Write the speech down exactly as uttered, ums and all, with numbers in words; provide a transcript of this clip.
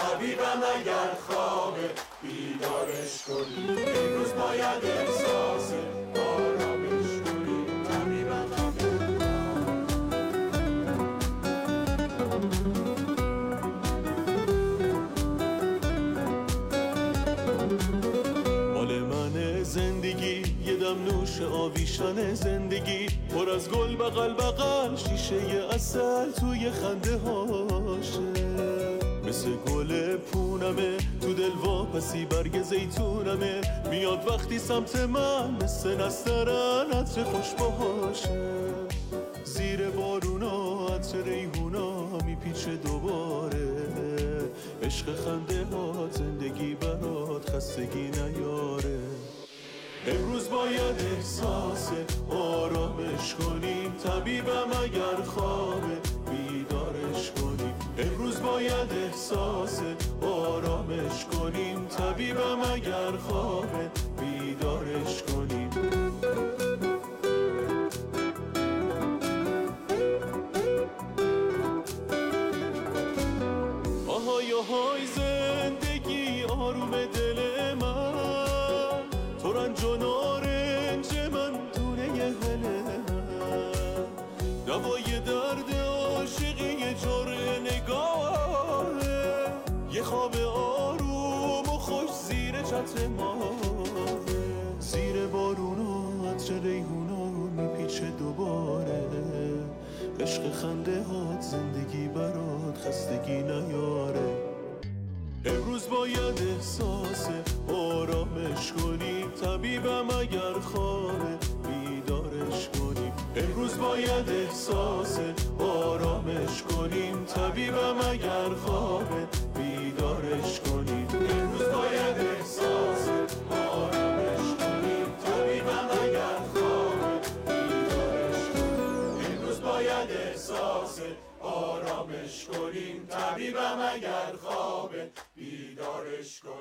طبیبم اگر خوابه بیدارش کنیم. امروز باید احساس آرامش کنیم. طبیبم اگر مال من زندگی یه دم نوش آویشن زندگی، پر از گل بغل بغل شیشه عسل توی خنده هاشه. مثل گل پونمه تو دل واپسی برگ زیتونمه، میاد وقتی سمت من مثل نسترن عطر خوش باشه. زیر بارونا عطر ریحونا میپیچه دوباره، عشق خنده ها زندگی برات خستگی نیاره. امروز باید احساس آرامش کنیم. طبیبم اگر خوابه بیدارش کنیم. امروز باید احساس آرامش کنیم. طبیبم اگر خوابه بیدارش کنیم. آهای آهای زندگی آروم دل من، تو رنج و نارنج من دونه هل من، دوای درد عاشقی یه جرعه نگاهه، یه خواب آروم و خوش زیر چتر ماهه. زیر بارونا عطر ریحونا میپیچه دوباره، عشق خنده هات زندگی برات خستگی نیاره. امروز باید احساس آرامش کنیم. طبیبم اگر خوابه بیدارش کنیم. امروز باید احساس آرامش کنیم. طبیبم اگر خوابه بیدارش کنیم. امروز باید احساس آرامش کنیم. طبیبم اگر خوابه بیدارش کنیم. امروز باید احساس آرامش کنیم. طبیبم اگر خوابه بیدارش کنیم.